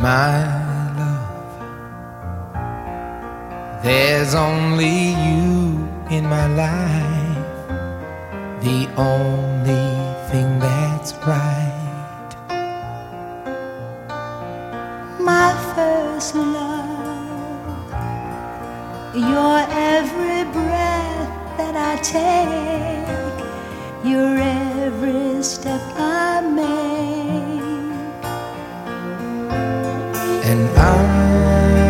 my love. There's only you in my life, the only thing that's right. My first love, your every breath that I take, your every step I make. And I